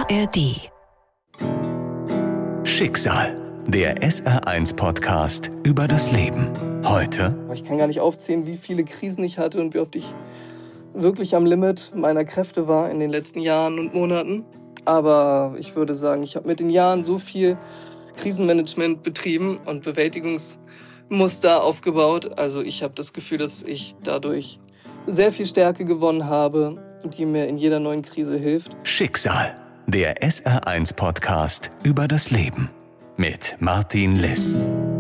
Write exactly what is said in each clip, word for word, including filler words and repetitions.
R D. Schicksal, der S R eins Podcast über das Leben. Heute: Ich kann gar nicht aufzählen, wie viele Krisen ich hatte und wie oft ich wirklich am Limit meiner Kräfte war in den letzten Jahren und Monaten. Aber ich würde sagen, ich habe mit den Jahren so viel Krisenmanagement betrieben und Bewältigungsmuster aufgebaut. Also ich habe das Gefühl, dass ich dadurch sehr viel Stärke gewonnen habe, die mir in jeder neuen Krise hilft. Schicksal, der S R eins Podcast über das Leben mit Martin Liss.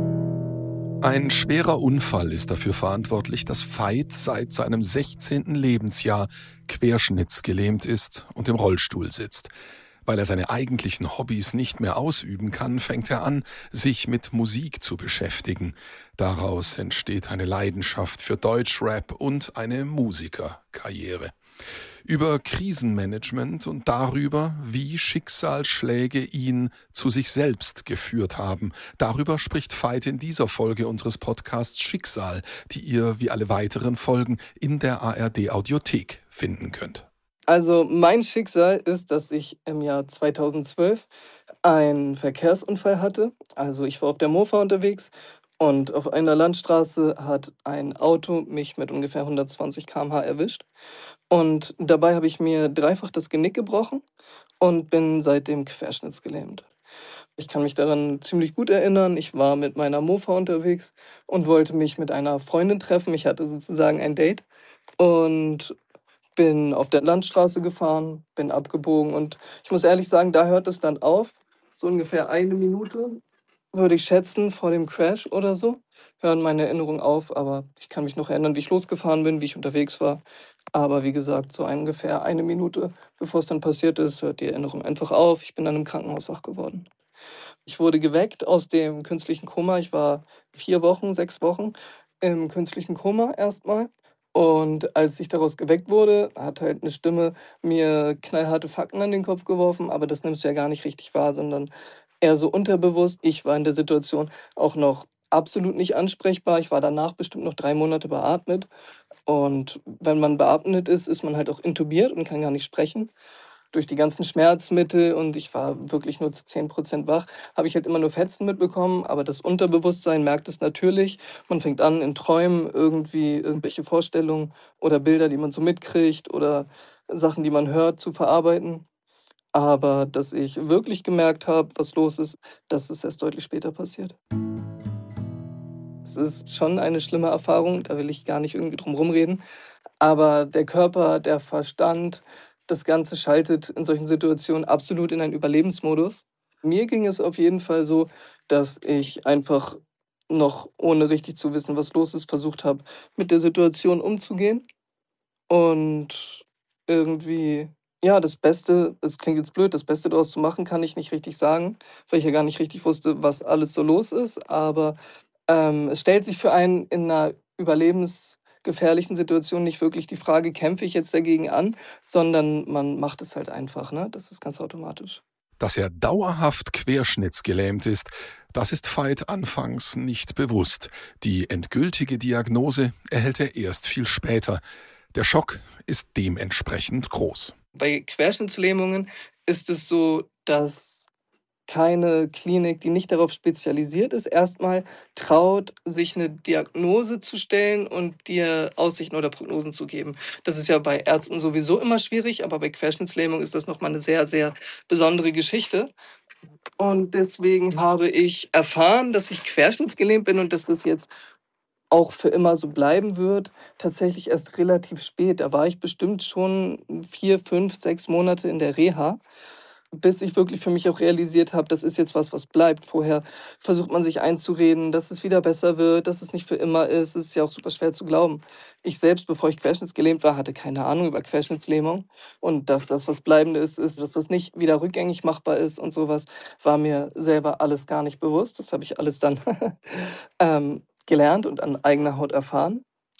Ein schwerer Unfall ist dafür verantwortlich, dass Veit seit seinem sechzehnten Lebensjahr querschnittsgelähmt ist und im Rollstuhl sitzt. Weil er seine eigentlichen Hobbys nicht mehr ausüben kann, fängt er an, sich mit Musik zu beschäftigen. Daraus entsteht eine Leidenschaft für Deutschrap und eine Musikerkarriere. Über Krisenmanagement und darüber, wie Schicksalsschläge ihn zu sich selbst geführt haben. Darüber spricht Veit in dieser Folge unseres Podcasts Schicksal, die ihr wie alle weiteren Folgen in der A R D Audiothek finden könnt. Also mein Schicksal ist, dass ich im Jahr zweitausendzwölf einen Verkehrsunfall hatte. Also ich war auf der Mofa unterwegs und auf einer Landstraße hat ein Auto mich mit ungefähr hundertzwanzig Kilometer pro Stunde erwischt. Und dabei habe ich mir dreifach das Genick gebrochen und bin seitdem querschnittsgelähmt. Ich kann mich daran ziemlich gut erinnern. Ich war mit meiner Mofa unterwegs und wollte mich mit einer Freundin treffen. Ich hatte sozusagen ein Date und bin auf der Landstraße gefahren, bin abgebogen und ich muss ehrlich sagen, da hört es dann auf. So ungefähr eine Minute, würde ich schätzen, vor dem Crash oder so, hören meine Erinnerungen auf. Aber ich kann mich noch erinnern, wie ich losgefahren bin, wie ich unterwegs war. Aber wie gesagt, so ungefähr eine Minute, bevor es dann passiert ist, hört die Erinnerung einfach auf. Ich bin dann im Krankenhaus wach geworden. Ich wurde geweckt aus dem künstlichen Koma. Ich war vier Wochen, sechs Wochen im künstlichen Koma erstmal. Und als ich daraus geweckt wurde, hat halt eine Stimme mir knallharte Fakten an den Kopf geworfen. Aber das nimmst du ja gar nicht richtig wahr, sondern eher so unterbewusst. Ich war in der Situation auch noch absolut nicht ansprechbar. Ich war danach bestimmt noch drei Monate beatmet. Und wenn man beatmet ist, ist man halt auch intubiert und kann gar nicht sprechen. Durch die ganzen Schmerzmittel und ich war wirklich nur zu zehn Prozent wach, habe ich halt immer nur Fetzen mitbekommen, aber das Unterbewusstsein merkt es natürlich. Man fängt an, in Träumen irgendwie irgendwelche Vorstellungen oder Bilder, die man so mitkriegt oder Sachen, die man hört, zu verarbeiten. Aber dass ich wirklich gemerkt habe, was los ist, das ist erst deutlich später passiert. Es ist schon eine schlimme Erfahrung, da will ich gar nicht irgendwie drum rumreden. Aber der Körper, der Verstand, das Ganze schaltet in solchen Situationen absolut in einen Überlebensmodus. Mir ging es auf jeden Fall so, dass ich einfach noch, ohne richtig zu wissen, was los ist, versucht habe, mit der Situation umzugehen. Und irgendwie, ja, das Beste, es klingt jetzt blöd, das Beste daraus zu machen, kann ich nicht richtig sagen, weil ich ja gar nicht richtig wusste, was alles so los ist. Aber ähm, es stellt sich für einen in einer überlebensgefährlichen Situation nicht wirklich die Frage, kämpfe ich jetzt dagegen an, sondern man macht es halt einfach, ne? Das ist ganz automatisch. Dass er dauerhaft querschnittsgelähmt ist, das ist Veit anfangs nicht bewusst. Die endgültige Diagnose erhält er erst viel später. Der Schock ist dementsprechend groß. Bei Querschnittslähmungen ist es so, dass keine Klinik, die nicht darauf spezialisiert ist, erstmal traut, sich eine Diagnose zu stellen und dir Aussichten oder Prognosen zu geben. Das ist ja bei Ärzten sowieso immer schwierig, aber bei Querschnittslähmung ist das nochmal eine sehr, sehr besondere Geschichte. Und deswegen habe ich erfahren, dass ich querschnittsgelähmt bin und dass das jetzt auch für immer so bleiben wird, tatsächlich erst relativ spät. Da war ich bestimmt schon vier, fünf, sechs Monate in der Reha, bis ich wirklich für mich auch realisiert habe, das ist jetzt was, was bleibt. Vorher versucht man sich einzureden, dass es wieder besser wird, dass es nicht für immer ist. Es ist ja auch super schwer zu glauben. Ich selbst, bevor ich querschnittsgelähmt war, hatte keine Ahnung über Querschnittslähmung. Und dass das, was bleibend ist, ist, dass das nicht wieder rückgängig machbar ist und sowas, war mir selber alles gar nicht bewusst. Das habe ich alles dann ähm, gelernt und an eigener Haut erfahren.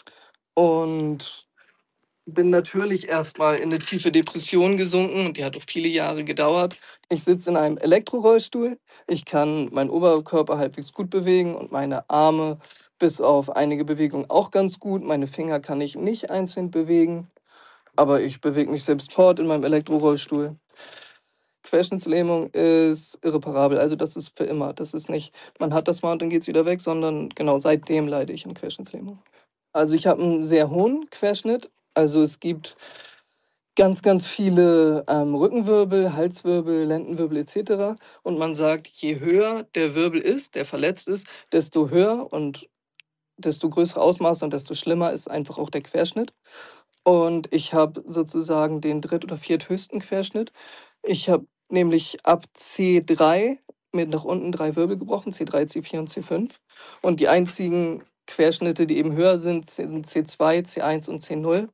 Und bin natürlich erstmal in eine tiefe Depression gesunken und die hat auch viele Jahre gedauert. Ich sitze in einem Elektrorollstuhl. Ich kann meinen Oberkörper halbwegs gut bewegen und meine Arme bis auf einige Bewegungen auch ganz gut. Meine Finger kann ich nicht einzeln bewegen, aber ich bewege mich selbst fort in meinem Elektrorollstuhl. Querschnittslähmung ist irreparabel. Also das ist für immer. Das ist nicht, man hat das mal und dann geht es wieder weg, sondern genau seitdem leide ich an Querschnittslähmung. Also ich habe einen sehr hohen Querschnitt. Also es gibt ganz, ganz viele ähm, Rückenwirbel, Halswirbel, Lendenwirbel et cetera. Und man sagt, je höher der Wirbel ist, der verletzt ist, desto höher und desto größere Ausmaße und desto schlimmer ist einfach auch der Querschnitt. Und ich habe sozusagen den dritt- oder vierthöchsten Querschnitt. Ich habe nämlich ab C drei mit nach unten drei Wirbel gebrochen, C drei, C vier und C fünf. Und die einzigen Querschnitte, die eben höher sind, sind C zwei, C eins und C null.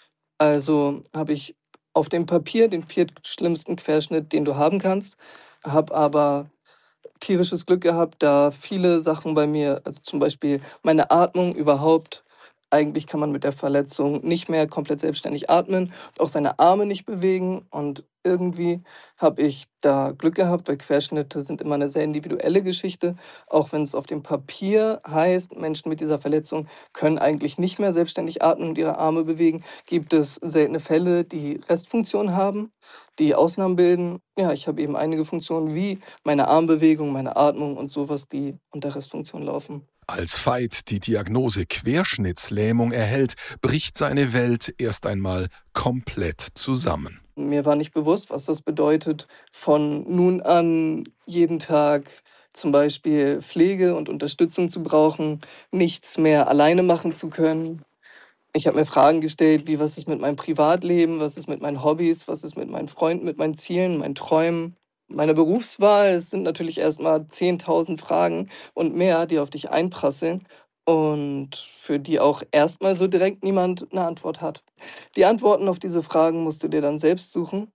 Also habe ich auf dem Papier den viertschlimmsten Querschnitt, den du haben kannst, habe aber tierisches Glück gehabt, da viele Sachen bei mir, also zum Beispiel meine Atmung überhaupt, eigentlich kann man mit der Verletzung nicht mehr komplett selbstständig atmen und auch seine Arme nicht bewegen. Und irgendwie habe ich da Glück gehabt, weil Querschnitte sind immer eine sehr individuelle Geschichte. Auch wenn es auf dem Papier heißt, Menschen mit dieser Verletzung können eigentlich nicht mehr selbstständig atmen und ihre Arme bewegen, gibt es seltene Fälle, die Restfunktion haben, die Ausnahmen bilden. Ja, ich habe eben einige Funktionen wie meine Armbewegung, meine Atmung und sowas, die unter Restfunktion laufen. Als Veit die Diagnose Querschnittslähmung erhält, bricht seine Welt erst einmal komplett zusammen. Mir war nicht bewusst, was das bedeutet, von nun an jeden Tag zum Beispiel Pflege und Unterstützung zu brauchen, nichts mehr alleine machen zu können. Ich habe mir Fragen gestellt, wie was ist mit meinem Privatleben, was ist mit meinen Hobbys, was ist mit meinen Freunden, mit meinen Zielen, meinen Träumen, meiner Berufswahl. Es sind natürlich erstmal zehntausend Fragen und mehr, die auf dich einprasseln und für die auch erstmal so direkt niemand eine Antwort hat. Die Antworten auf diese Fragen musst du dir dann selbst suchen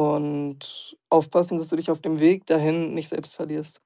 und aufpassen, dass du dich auf dem Weg dahin nicht selbst verlierst.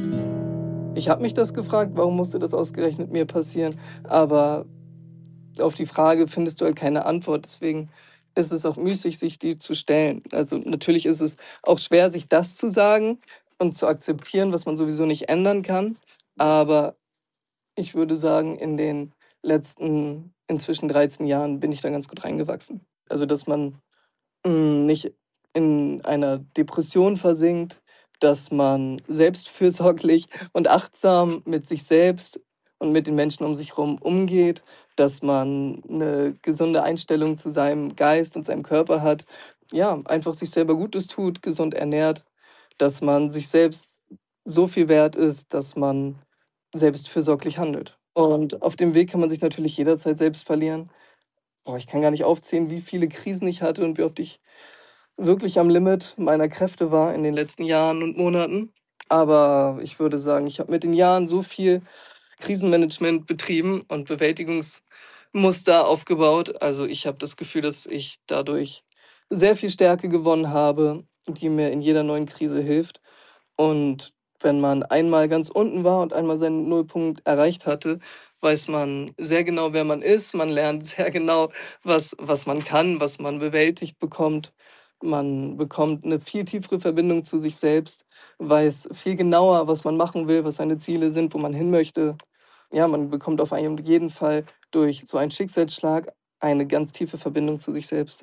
Ich habe mich das gefragt, warum musste das ausgerechnet mir passieren, aber auf die Frage findest du halt keine Antwort. Deswegen ist es auch müßig, sich die zu stellen. Also natürlich ist es auch schwer, sich das zu sagen und zu akzeptieren, was man sowieso nicht ändern kann. Aber ich würde sagen, in den letzten inzwischen dreizehn Jahren bin ich da ganz gut reingewachsen. Also dass man mh, nicht in einer Depression versinkt, dass man selbstfürsorglich und achtsam mit sich selbst und mit den Menschen um sich herum umgeht, dass man eine gesunde Einstellung zu seinem Geist und seinem Körper hat, ja, einfach sich selber Gutes tut, gesund ernährt, dass man sich selbst so viel wert ist, dass man selbstfürsorglich handelt. Und auf dem Weg kann man sich natürlich jederzeit selbst verlieren. Boah, ich kann gar nicht aufzählen, wie viele Krisen ich hatte und wie oft ich wirklich am Limit meiner Kräfte war in den letzten Jahren und Monaten. Aber ich würde sagen, ich habe mit den Jahren so viel Krisenmanagement betrieben und Bewältigungsmuster aufgebaut. Also ich habe das Gefühl, dass ich dadurch sehr viel Stärke gewonnen habe, die mir in jeder neuen Krise hilft. Und wenn man einmal ganz unten war und einmal seinen Nullpunkt erreicht hatte, weiß man sehr genau, wer man ist. Man lernt sehr genau, was, was man kann, was man bewältigt bekommt. Man bekommt eine viel tiefere Verbindung zu sich selbst, weiß viel genauer, was man machen will, was seine Ziele sind, wo man hin möchte. Ja, man bekommt auf jeden Fall durch so einen Schicksalsschlag eine ganz tiefe Verbindung zu sich selbst.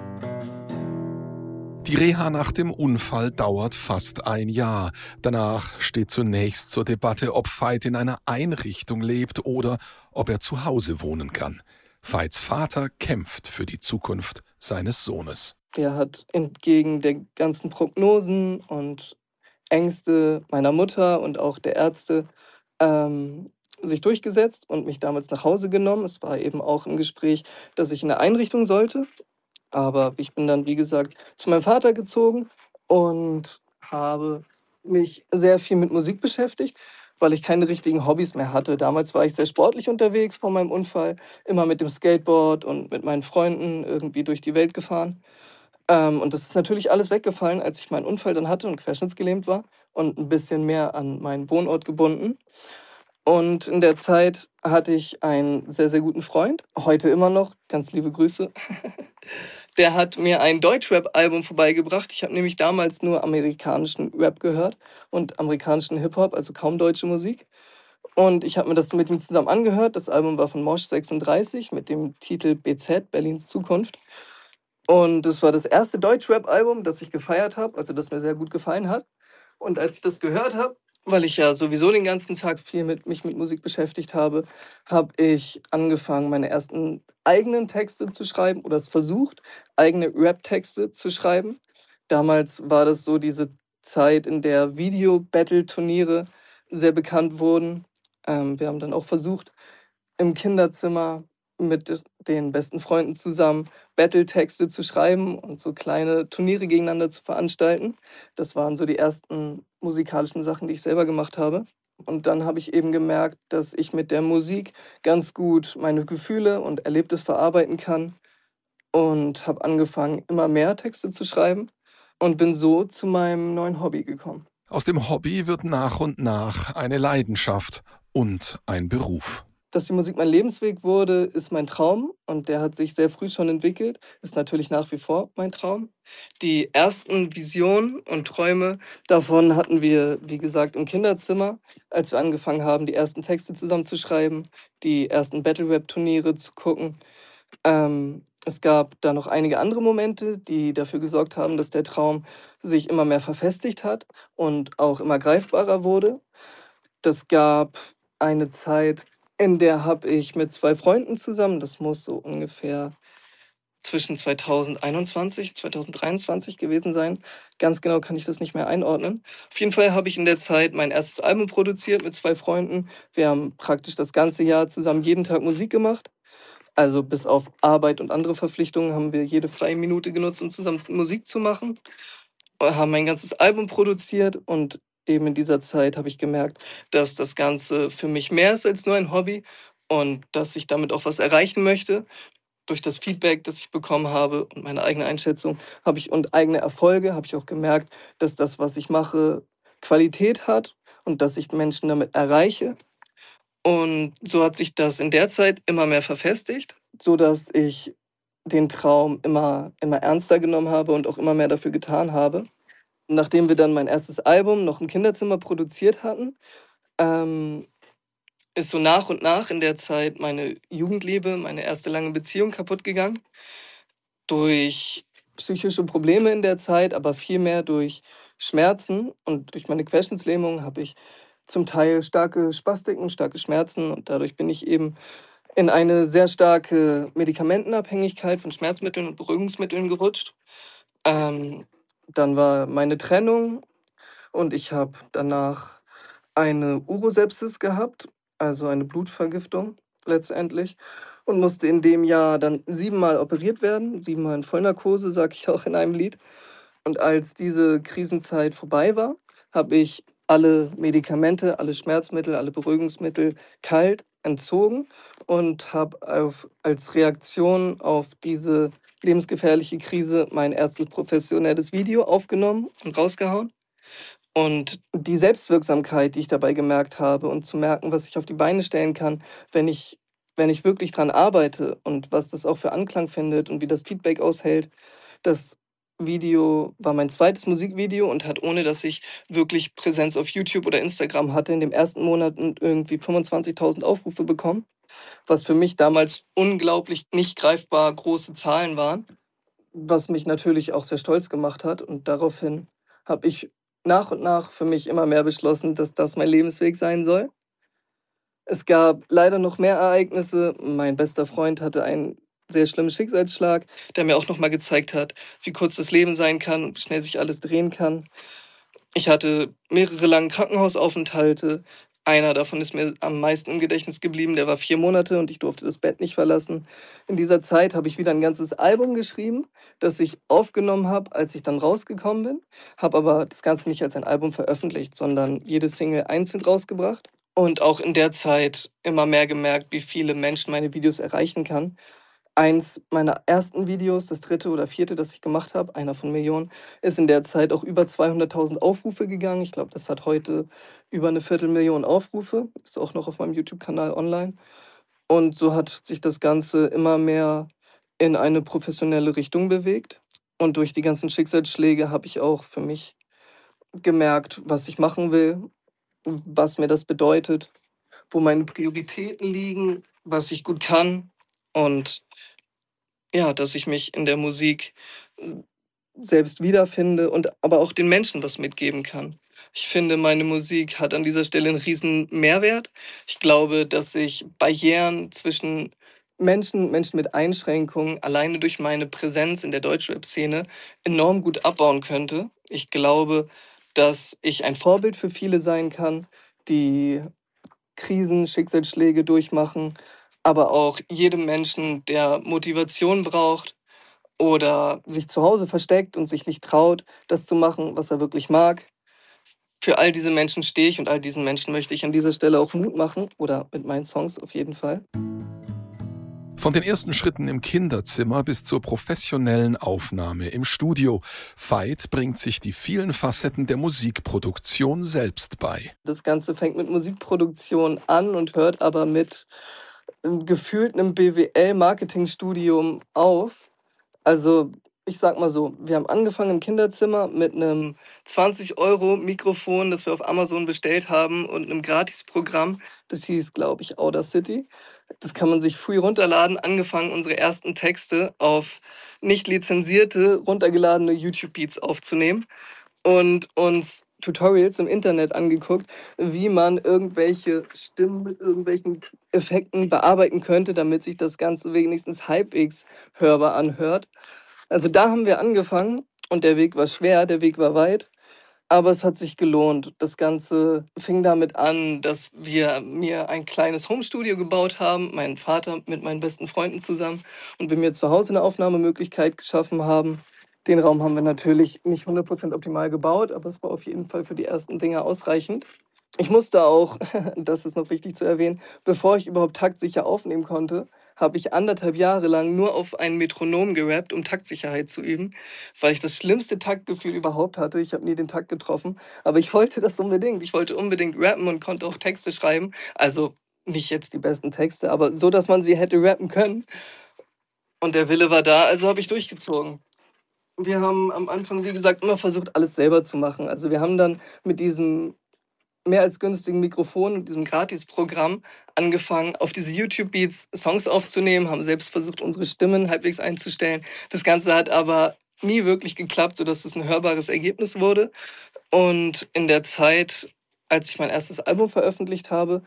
Die Reha nach dem Unfall dauert fast ein Jahr. Danach steht zunächst zur Debatte, ob Veit in einer Einrichtung lebt oder ob er zu Hause wohnen kann. Veits Vater kämpft für die Zukunft seines Sohnes. Er hat entgegen der ganzen Prognosen und Ängste meiner Mutter und auch der Ärzte ähm, sich durchgesetzt und mich damals nach Hause genommen. Es war eben auch im Gespräch, dass ich in eine Einrichtung sollte. Aber ich bin dann, wie gesagt, zu meinem Vater gezogen und habe mich sehr viel mit Musik beschäftigt, weil ich keine richtigen Hobbys mehr hatte. Damals war ich sehr sportlich unterwegs vor meinem Unfall, immer mit dem Skateboard und mit meinen Freunden irgendwie durch die Welt gefahren. Ähm, und das ist natürlich alles weggefallen, als ich meinen Unfall dann hatte und querschnittsgelähmt war und ein bisschen mehr an meinen Wohnort gebunden. Und in der Zeit hatte ich einen sehr, sehr guten Freund, heute immer noch, ganz liebe Grüße. Der hat mir ein Deutschrap-Album vorbeigebracht. Ich habe nämlich damals nur amerikanischen Rap gehört und amerikanischen Hip-Hop, also kaum deutsche Musik. Und ich habe mir das mit ihm zusammen angehört. Das Album war von Mosh sechsunddreißig mit dem Titel B Z, Berlins Zukunft. Und das war das erste Deutschrap-Album, das ich gefeiert habe, also das mir sehr gut gefallen hat. Und als ich das gehört habe, weil ich ja sowieso den ganzen Tag viel mit mich mit Musik beschäftigt habe, habe ich angefangen, meine ersten eigenen Texte zu schreiben oder es versucht, eigene Rap-Texte zu schreiben. Damals war das so diese Zeit, in der Video-Battle-Turniere sehr bekannt wurden. Ähm, wir haben dann auch versucht, im Kinderzimmer mit den besten Freunden zusammen Battle-Texte zu schreiben und so kleine Turniere gegeneinander zu veranstalten. Das waren so die ersten musikalischen Sachen, die ich selber gemacht habe. Und dann habe ich eben gemerkt, dass ich mit der Musik ganz gut meine Gefühle und Erlebtes verarbeiten kann und habe angefangen, immer mehr Texte zu schreiben und bin so zu meinem neuen Hobby gekommen. Aus dem Hobby wird nach und nach eine Leidenschaft und ein Beruf. Dass die Musik mein Lebensweg wurde, ist mein Traum und der hat sich sehr früh schon entwickelt. Ist natürlich nach wie vor mein Traum. Die ersten Visionen und Träume davon hatten wir, wie gesagt, im Kinderzimmer, als wir angefangen haben, die ersten Texte zusammenzuschreiben, die ersten Battle-Rap-Turniere zu gucken. Ähm, es gab da noch einige andere Momente, die dafür gesorgt haben, dass der Traum sich immer mehr verfestigt hat und auch immer greifbarer wurde. Das gab eine Zeit, in der habe ich mit zwei Freunden zusammen, das muss so ungefähr zwischen zweitausendeinundzwanzig, zweitausenddreiundzwanzig gewesen sein. Ganz genau kann ich das nicht mehr einordnen. Auf jeden Fall habe ich in der Zeit mein erstes Album produziert mit zwei Freunden. Wir haben praktisch das ganze Jahr zusammen jeden Tag Musik gemacht. Also bis auf Arbeit und andere Verpflichtungen haben wir jede freie Minute genutzt, um zusammen Musik zu machen. Wir haben ein ganzes Album produziert und eben in dieser Zeit habe ich gemerkt, dass das Ganze für mich mehr ist als nur ein Hobby und dass ich damit auch was erreichen möchte. Durch das Feedback, das ich bekommen habe und meine eigene Einschätzung habe ich und eigene Erfolge habe ich auch gemerkt, dass das, was ich mache, Qualität hat und dass ich Menschen damit erreiche. Und so hat sich das in der Zeit immer mehr verfestigt, sodass ich den Traum immer, immer ernster genommen habe und auch immer mehr dafür getan habe. Nachdem wir dann mein erstes Album noch im Kinderzimmer produziert hatten, ähm, ist so nach und nach in der Zeit meine Jugendliebe, meine erste lange Beziehung kaputt gegangen. Durch psychische Probleme in der Zeit, aber vielmehr durch Schmerzen und durch meine Querschnittslähmung habe ich zum Teil starke Spastiken, starke Schmerzen und dadurch bin ich eben in eine sehr starke Medikamentenabhängigkeit von Schmerzmitteln und Beruhigungsmitteln gerutscht. Ähm, dann war meine Trennung und ich habe danach eine Urosepsis gehabt, also eine Blutvergiftung letztendlich und musste in dem Jahr dann siebenmal operiert werden, siebenmal in Vollnarkose, sage ich auch in einem Lied. Und als diese Krisenzeit vorbei war, habe ich alle Medikamente, alle Schmerzmittel, alle Beruhigungsmittel kalt entzogen und habe auf, als Reaktion auf diese lebensgefährliche Krise mein erstes professionelles Video aufgenommen und rausgehauen. Und die Selbstwirksamkeit, die ich dabei gemerkt habe und zu merken, was ich auf die Beine stellen kann, wenn ich, wenn ich wirklich dran arbeite und was das auch für Anklang findet und wie das Feedback aushält, das Video war mein zweites Musikvideo und hat, ohne dass ich wirklich Präsenz auf YouTube oder Instagram hatte, in dem ersten Monat irgendwie fünfundzwanzigtausend Aufrufe bekommen, was für mich damals unglaublich nicht greifbar große Zahlen waren, was mich natürlich auch sehr stolz gemacht hat. Und daraufhin habe ich nach und nach für mich immer mehr beschlossen, dass das mein Lebensweg sein soll. Es gab leider noch mehr Ereignisse. Mein bester Freund hatte einen sehr schlimmen Schicksalsschlag, der mir auch noch mal gezeigt hat, wie kurz das Leben sein kann und wie schnell sich alles drehen kann. Ich hatte mehrere lange Krankenhausaufenthalte. Einer davon ist mir am meisten im Gedächtnis geblieben. Der war vier Monate und ich durfte das Bett nicht verlassen. In dieser Zeit habe ich wieder ein ganzes Album geschrieben, das ich aufgenommen habe, als ich dann rausgekommen bin. Habe aber das Ganze nicht als ein Album veröffentlicht, sondern jede Single einzeln rausgebracht. Und auch in der Zeit immer mehr gemerkt, wie viele Menschen meine Videos erreichen kann. Eins meiner ersten Videos, das dritte oder vierte, das ich gemacht habe, einer von Millionen, ist in der Zeit auch über zweihunderttausend Aufrufe gegangen. Ich glaube, das hat heute über eine Viertelmillion Aufrufe. Ist auch noch auf meinem YouTube-Kanal online. Und so hat sich das Ganze immer mehr in eine professionelle Richtung bewegt. Und durch die ganzen Schicksalsschläge habe ich auch für mich gemerkt, was ich machen will, was mir das bedeutet, wo meine Prioritäten liegen, was ich gut kann. Und ja, dass ich mich in der Musik äh, selbst wiederfinde und aber auch den Menschen was mitgeben kann. Ich finde, meine Musik hat an dieser Stelle einen riesen Mehrwert. Ich glaube, dass ich Barrieren zwischen Menschen, Menschen mit Einschränkungen alleine durch meine Präsenz in der Deutschrap-Szene enorm gut abbauen könnte. Ich glaube, dass ich ein Vorbild für viele sein kann, die Krisen, Schicksalsschläge durchmachen, aber auch jedem Menschen, der Motivation braucht oder sich zu Hause versteckt und sich nicht traut, das zu machen, was er wirklich mag. Für all diese Menschen stehe ich und all diesen Menschen möchte ich an dieser Stelle auch Mut machen oder mit meinen Songs auf jeden Fall. Von den ersten Schritten im Kinderzimmer bis zur professionellen Aufnahme im Studio. Veit bringt sich die vielen Facetten der Musikproduktion selbst bei. Das Ganze fängt mit Musikproduktion an und hört aber mit ähm, gefühlt einem B W L-Marketingstudium auf. Also ich sag mal so, wir haben angefangen im Kinderzimmer mit einem zwanzig Euro Mikrofon, das wir auf Amazon bestellt haben und einem Gratisprogramm. Das hieß, glaube ich, Audacity. Das kann man sich free runterladen. Angefangen, unsere ersten Texte auf nicht lizenzierte, runtergeladene YouTube-Beats aufzunehmen und uns Tutorials im Internet angeguckt, wie man irgendwelche Stimmen mit irgendwelchen Effekten bearbeiten könnte, damit sich das Ganze wenigstens halbwegs hörbar anhört. Also da haben wir angefangen und der Weg war schwer, der Weg war weit, aber es hat sich gelohnt. Das Ganze fing damit an, dass wir mir ein kleines Homestudio gebaut haben, mein Vater mit meinen besten Freunden zusammen und wir mir zu Hause eine Aufnahmemöglichkeit geschaffen haben. Den Raum haben wir natürlich nicht hundert Prozent optimal gebaut, aber es war auf jeden Fall für die ersten Dinge ausreichend. Ich musste auch, das ist noch wichtig zu erwähnen, bevor ich überhaupt taktsicher aufnehmen konnte, habe ich anderthalb Jahre lang nur auf ein Metronom gerappt, um Taktsicherheit zu üben, weil ich das schlimmste Taktgefühl überhaupt hatte. Ich habe nie den Takt getroffen, aber ich wollte das unbedingt. Ich wollte unbedingt rappen und konnte auch Texte schreiben. Also nicht jetzt die besten Texte, aber so, dass man sie hätte rappen können. Und der Wille war da, also habe ich durchgezogen. Wir haben am Anfang, wie gesagt, immer versucht, alles selber zu machen. Also wir haben dann mit diesem mehr als günstigen Mikrofon und diesem Gratisprogramm angefangen, auf diese YouTube-Beats Songs aufzunehmen, haben selbst versucht, unsere Stimmen halbwegs einzustellen. Das Ganze hat aber nie wirklich geklappt, sodass es ein hörbares Ergebnis wurde. Und in der Zeit, als ich mein erstes Album veröffentlicht habe,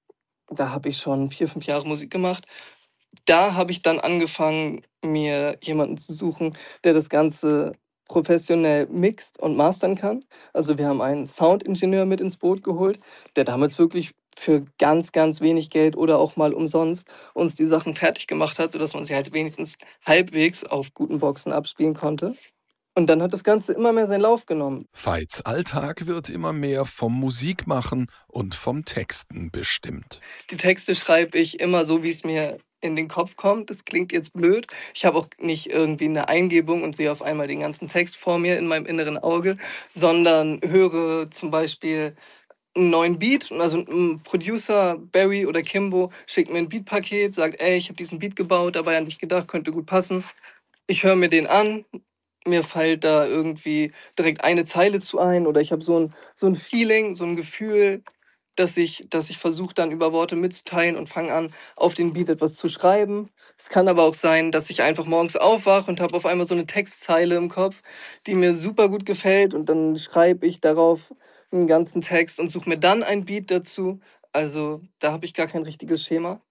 da habe ich schon vier, fünf Jahre Musik gemacht. Da habe ich dann angefangen, mir jemanden zu suchen, der das Ganze professionell mixt und mastern kann. Also wir haben einen Soundingenieur mit ins Boot geholt, der damals wirklich für ganz, ganz wenig Geld oder auch mal umsonst uns die Sachen fertig gemacht hat, sodass man sie halt wenigstens halbwegs auf guten Boxen abspielen konnte. Und dann hat das Ganze immer mehr seinen Lauf genommen. Veits Alltag wird immer mehr vom Musikmachen und vom Texten bestimmt. Die Texte schreibe ich immer so, wie es mir in den Kopf kommt. Das klingt jetzt blöd. Ich habe auch nicht irgendwie eine Eingebung und sehe auf einmal den ganzen Text vor mir in meinem inneren Auge, sondern höre zum Beispiel einen neuen Beat. Also ein Producer, Barry oder Kimbo, schickt mir ein Beatpaket, sagt, ey, ich habe diesen Beat gebaut, dabei an dich gedacht, könnte gut passen. Ich höre mir den an, mir fällt da irgendwie direkt eine Zeile zu ein oder ich habe so ein, so ein Feeling, so ein Gefühl, dass ich, dass ich versuche dann über Worte mitzuteilen und fange an, auf den Beat etwas zu schreiben. Es kann aber auch sein, dass ich einfach morgens aufwache und habe auf einmal so eine Textzeile im Kopf, die mir super gut gefällt und dann schreibe ich darauf einen ganzen Text und suche mir dann ein Beat dazu. Also da habe ich gar kein richtiges Schema,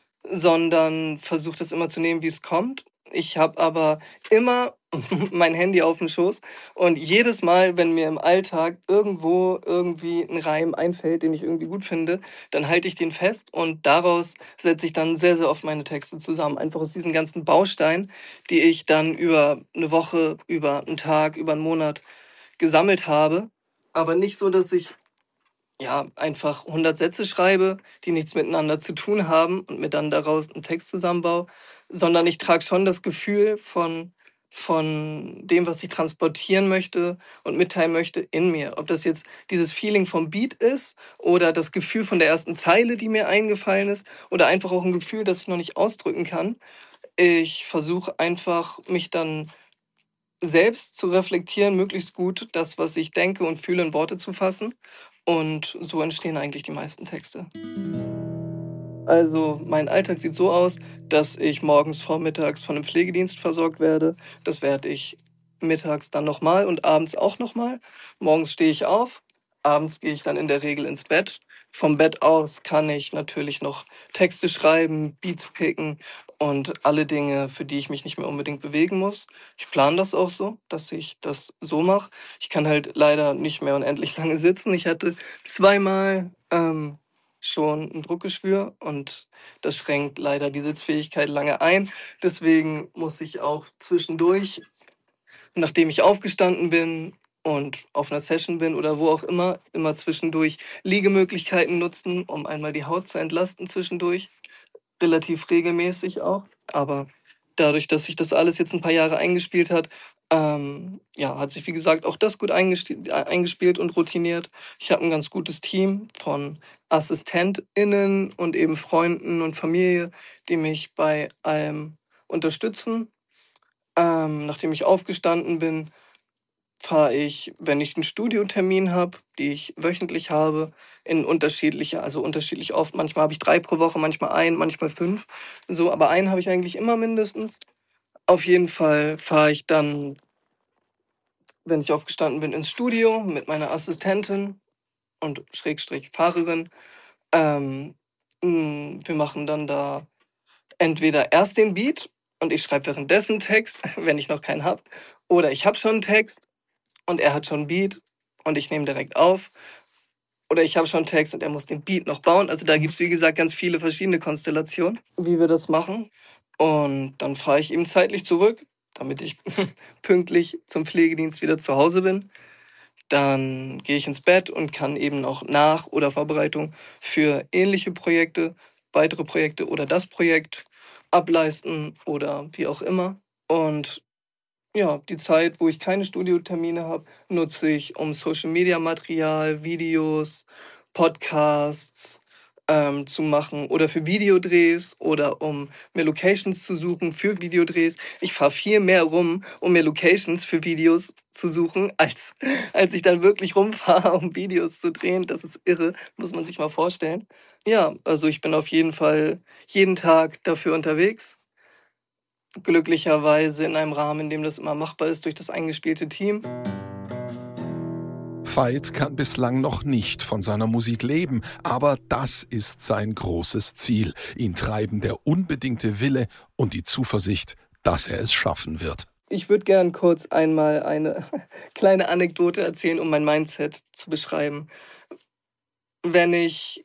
sondern versuche das immer zu nehmen, wie es kommt. Ich habe aber immer mein Handy auf dem Schoß und jedes Mal, wenn mir im Alltag irgendwo irgendwie ein Reim einfällt, den ich irgendwie gut finde, dann halte ich den fest und daraus setze ich dann sehr, sehr oft meine Texte zusammen. Einfach aus diesen ganzen Bausteinen, die ich dann über eine Woche, über einen Tag, über einen Monat gesammelt habe. Aber nicht so, dass ich ja, einfach hundert Sätze schreibe, die nichts miteinander zu tun haben und mir dann daraus einen Text zusammenbaue, sondern ich trage schon das Gefühl von, von dem, was ich transportieren möchte und mitteilen möchte, in mir. Ob das jetzt dieses Feeling vom Beat ist oder das Gefühl von der ersten Zeile, die mir eingefallen ist oder einfach auch ein Gefühl, das ich noch nicht ausdrücken kann. Ich versuche einfach, mich dann selbst zu reflektieren, möglichst gut das, was ich denke und fühle, in Worte zu fassen. Und so entstehen eigentlich die meisten Texte. Also mein Alltag sieht so aus, dass ich morgens vormittags von einem Pflegedienst versorgt werde. Das werde ich mittags dann nochmal und abends auch nochmal. Morgens stehe ich auf, abends gehe ich dann in der Regel ins Bett. Vom Bett aus kann ich natürlich noch Texte schreiben, Beats picken und alle Dinge, für die ich mich nicht mehr unbedingt bewegen muss. Ich plane das auch so, dass ich das so mache. Ich kann halt leider nicht mehr unendlich lange sitzen. Ich hatte zweimal ähm, schon ein Druckgeschwür und das schränkt leider die Sitzfähigkeit lange ein. Deswegen muss ich auch zwischendurch, nachdem ich aufgestanden bin und auf einer Session bin oder wo auch immer, immer zwischendurch Liegemöglichkeiten nutzen, um einmal die Haut zu entlasten zwischendurch. Relativ regelmäßig auch. Aber dadurch, dass sich das alles jetzt ein paar Jahre eingespielt hat, ähm, ja, hat sich, wie gesagt, auch das gut eingesti- äh, eingespielt und routiniert. Ich habe ein ganz gutes Team von AssistentInnen und eben Freunden und Familie, die mich bei allem unterstützen. Ähm, nachdem ich aufgestanden bin, fahre ich, wenn ich einen Studiotermin habe, die ich wöchentlich habe, in unterschiedliche, also unterschiedlich oft. Manchmal habe ich drei pro Woche, manchmal ein, manchmal fünf. So, aber einen habe ich eigentlich immer mindestens. Auf jeden Fall fahre ich dann, wenn ich aufgestanden bin, ins Studio mit meiner Assistentin und Schrägstrich Fahrerin. Ähm, mh, wir machen dann da entweder erst den Beat und ich schreibe währenddessen Text, wenn ich noch keinen habe, oder ich habe schon einen Text und er hat schon einen Beat und ich nehme direkt auf. Oder ich habe schon einen Text und er muss den Beat noch bauen. Also da gibt es, wie gesagt, ganz viele verschiedene Konstellationen, wie wir das machen. Und dann fahre ich eben zeitlich zurück, damit ich pünktlich zum Pflegedienst wieder zu Hause bin. Dann gehe ich ins Bett und kann eben noch Nach- oder Vorbereitung für ähnliche Projekte, weitere Projekte oder das Projekt ableisten oder wie auch immer. Und ja, die Zeit, wo ich keine Studiotermine habe, nutze ich, um Social-Media-Material, Videos, Podcasts ähm, zu machen oder für Videodrehs oder um mir Locations zu suchen für Videodrehs. Ich fahre viel mehr rum, um mir Locations für Videos zu suchen, als, als ich dann wirklich rumfahre, um Videos zu drehen. Das ist irre, muss man sich mal vorstellen. Ja, also ich bin auf jeden Fall jeden Tag dafür unterwegs. Glücklicherweise in einem Rahmen, in dem das immer machbar ist durch das eingespielte Team. Veit kann bislang noch nicht von seiner Musik leben, aber das ist sein großes Ziel. Ihn treiben der unbedingte Wille und die Zuversicht, dass er es schaffen wird. Ich würde gern kurz einmal eine kleine Anekdote erzählen, um mein Mindset zu beschreiben. Wenn ich,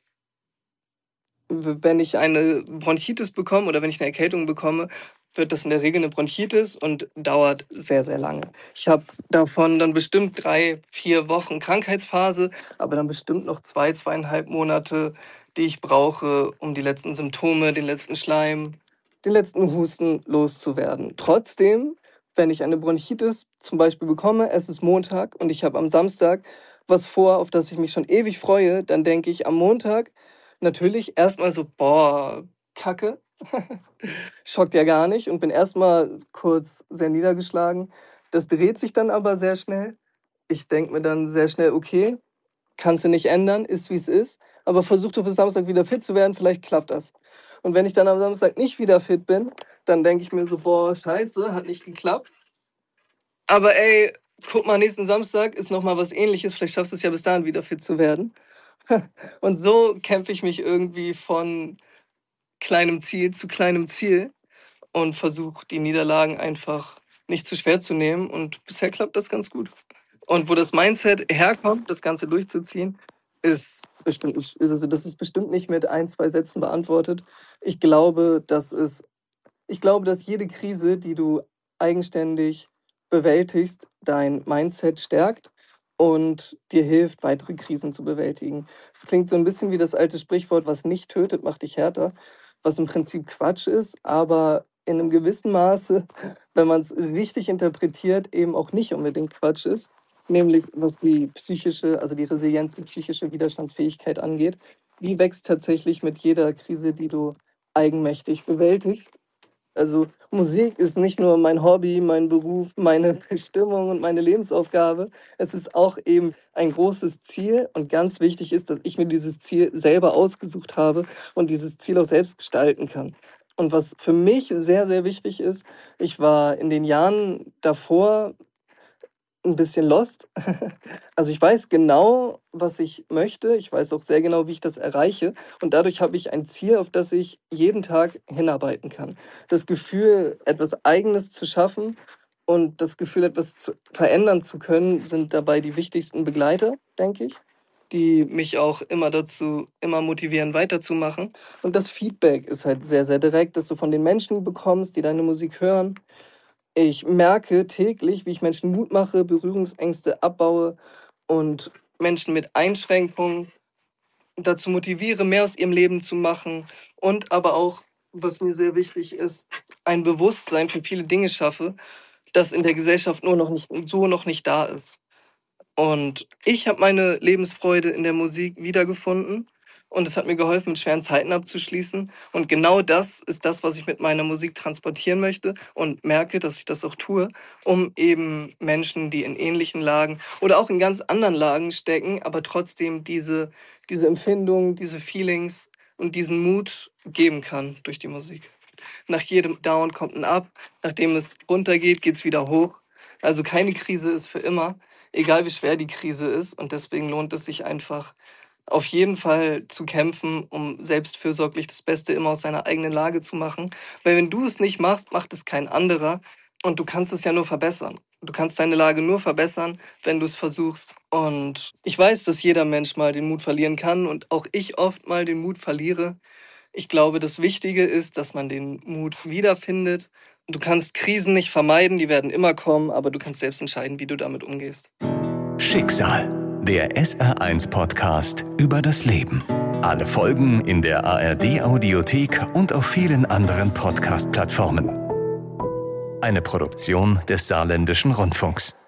wenn ich eine Bronchitis bekomme oder wenn ich eine Erkältung bekomme, wird das in der Regel eine Bronchitis und dauert sehr, sehr lange. Ich habe davon dann bestimmt drei, vier Wochen Krankheitsphase, aber dann bestimmt noch zwei, zweieinhalb Monate, die ich brauche, um die letzten Symptome, den letzten Schleim, den letzten Husten loszuwerden. Trotzdem, wenn ich eine Bronchitis zum Beispiel bekomme, es ist Montag und ich habe am Samstag was vor, auf das ich mich schon ewig freue, dann denke ich am Montag natürlich erstmal so, boah, Kacke. Schockt ja gar nicht und bin erstmal kurz sehr niedergeschlagen. Das dreht sich dann aber sehr schnell. Ich denke mir dann sehr schnell, okay, kannst du nicht ändern, ist wie es ist, aber versuch doch bis Samstag wieder fit zu werden, vielleicht klappt das. Und wenn ich dann am Samstag nicht wieder fit bin, dann denke ich mir so, boah, scheiße, hat nicht geklappt. Aber ey, guck mal, nächsten Samstag ist nochmal was Ähnliches, vielleicht schaffst du es ja bis dahin wieder fit zu werden. Und so kämpfe ich mich irgendwie von kleinem Ziel zu kleinem Ziel und versuche die Niederlagen einfach nicht zu schwer zu nehmen. Und bisher klappt das ganz gut. Und wo das Mindset herkommt, das Ganze durchzuziehen, ist bestimmt nicht, also das ist bestimmt nicht mit ein, zwei Sätzen beantwortet. Ich glaube, dass es, ich glaube, dass jede Krise, die du eigenständig bewältigst, dein Mindset stärkt und dir hilft, weitere Krisen zu bewältigen. Es klingt so ein bisschen wie das alte Sprichwort, was nicht tötet, macht dich härter, was im Prinzip Quatsch ist, aber in einem gewissen Maße, wenn man es richtig interpretiert, eben auch nicht unbedingt Quatsch ist, nämlich was die psychische, also die Resilienz, die psychische Widerstandsfähigkeit angeht. Die wächst tatsächlich mit jeder Krise, die du eigenmächtig bewältigst. Also Musik ist nicht nur mein Hobby, mein Beruf, meine Bestimmung und meine Lebensaufgabe. Es ist auch eben ein großes Ziel und ganz wichtig ist, dass ich mir dieses Ziel selber ausgesucht habe und dieses Ziel auch selbst gestalten kann. Und was für mich sehr, sehr wichtig ist, ich war in den Jahren davor ein bisschen lost. Also, ich weiß genau, was ich möchte. Ich weiß auch sehr genau, wie ich das erreiche. Und dadurch habe ich ein Ziel, auf das ich jeden Tag hinarbeiten kann. Das Gefühl, etwas Eigenes zu schaffen und das Gefühl, etwas zu verändern zu können, sind dabei die wichtigsten Begleiter, denke ich, die mich auch immer dazu immer motivieren, weiterzumachen. Und das Feedback ist halt sehr, sehr direkt, das du von den Menschen bekommst, die deine Musik hören. Ich merke täglich, wie ich Menschen Mut mache, Berührungsängste abbaue und Menschen mit Einschränkungen dazu motiviere, mehr aus ihrem Leben zu machen und aber auch, was mir sehr wichtig ist, ein Bewusstsein für viele Dinge schaffe, das in der Gesellschaft nur noch nicht so noch nicht da ist. Und ich habe meine Lebensfreude in der Musik wiedergefunden und es hat mir geholfen, mit schweren Zeiten abzuschließen. Und genau das ist das, was ich mit meiner Musik transportieren möchte und merke, dass ich das auch tue, um eben Menschen, die in ähnlichen Lagen oder auch in ganz anderen Lagen stecken, aber trotzdem diese, diese Empfindungen, diese Feelings und diesen Mut geben kann durch die Musik. Nach jedem Down kommt ein Up, nachdem es runtergeht, geht es wieder hoch. Also keine Krise ist für immer, egal wie schwer die Krise ist. Und deswegen lohnt es sich einfach, auf jeden Fall zu kämpfen, um selbstfürsorglich das Beste immer aus seiner eigenen Lage zu machen. Weil wenn du es nicht machst, macht es kein anderer. Und du kannst es ja nur verbessern. Du kannst deine Lage nur verbessern, wenn du es versuchst. Und ich weiß, dass jeder Mensch mal den Mut verlieren kann und auch ich oft mal den Mut verliere. Ich glaube, das Wichtige ist, dass man den Mut wiederfindet. Du kannst Krisen nicht vermeiden, die werden immer kommen, aber du kannst selbst entscheiden, wie du damit umgehst. Schicksal, der S R eins Podcast über das Leben. Alle Folgen in der A R D-Audiothek und auf vielen anderen Podcast-Plattformen. Eine Produktion des Saarländischen Rundfunks.